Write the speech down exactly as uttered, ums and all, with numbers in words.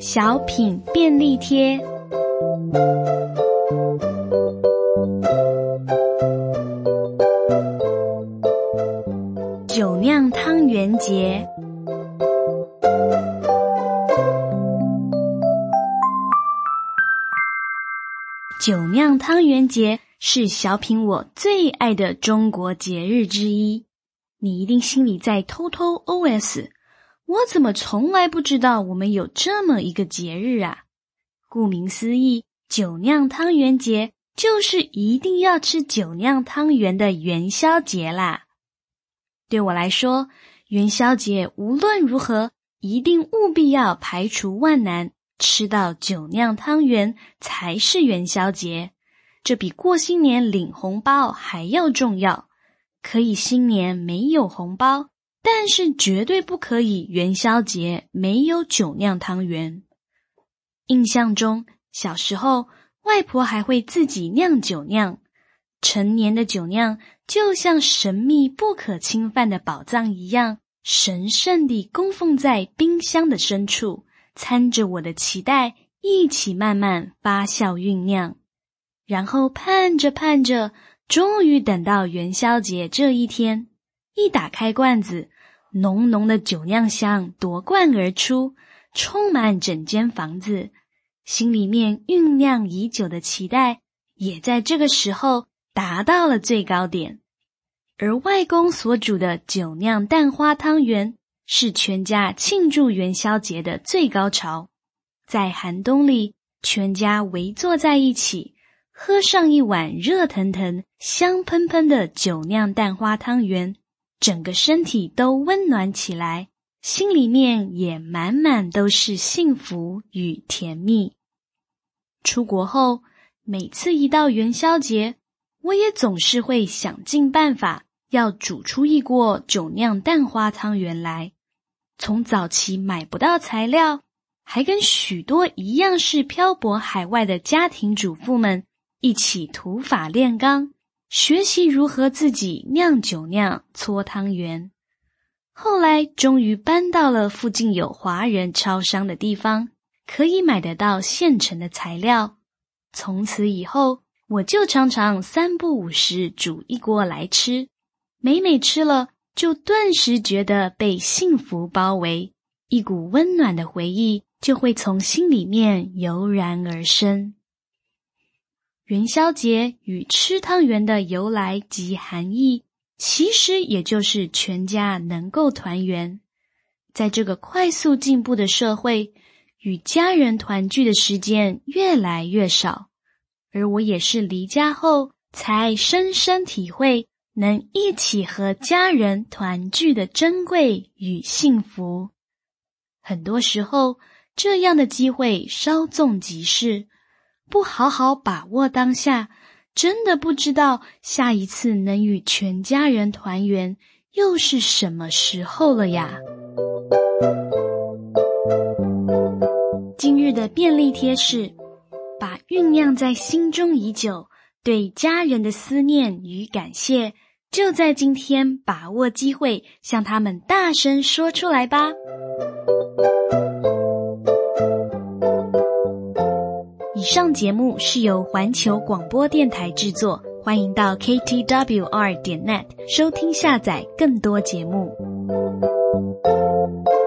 小品便利贴。酒酿汤圆节。酒酿汤圆节是小品我最爱的中国节日之一。你一定心里在偷偷 O S， 我怎么从来不知道我们有这么一个节日啊？顾名思义，酒酿汤圆节就是一定要吃酒酿汤圆的元宵节啦。对我来说，元宵节无论如何一定务必要排除万难，吃到酒酿汤圆才是元宵节。这比过新年领红包还要重要。可以新年没有红包，但是绝对不可以元宵节没有酒酿汤圆。印象中，小时候外婆还会自己酿酒酿，陈年的酒酿就像神秘不可侵犯的宝藏一样，神圣地供奉在冰箱的深处，参着我的期待一起慢慢发酵酝酿。然后盼着盼着，终于等到元宵节这一天，一打开罐子，浓浓的酒酿香夺罐而出，充满整间房子。心里面酝酿已久的期待也在这个时候达到了最高点。而外公所煮的酒酿蛋花汤圆是全家庆祝元宵节的最高潮。在寒冬里，全家围坐在一起，喝上一碗热腾腾香喷喷的酒酿蛋花汤圆，整个身体都温暖起来，心里面也满满都是幸福与甜蜜。出国后，每次一到元宵节，我也总是会想尽办法要煮出一锅酒酿蛋花汤圆来。从早期买不到材料，还跟许多一样是漂泊海外的家庭主妇们一起土法炼钢，学习如何自己酿酒酿搓汤圆。后来终于搬到了附近有华人超商的地方，可以买得到现成的材料。从此以后，我就常常三不五时煮一锅来吃，每每吃了就顿时觉得被幸福包围，一股温暖的回忆就会从心里面油然而生。元宵节与吃汤圆的由来及含义，其实也就是全家能够团圆。在这个快速进步的社会，与家人团聚的时间越来越少，而我也是离家后才深深体会能一起和家人团聚的珍贵与幸福。很多时候，这样的机会稍纵即逝，不好好把握当下，真的不知道下一次能与全家人团圆又是什么时候了呀。今日的便利贴是把酝酿在心中已久对家人的思念与感谢，就在今天把握机会向他们大声说出来吧。以上节目是由环球广播电台制作，欢迎到 K T W R 点 net 收听下载更多节目。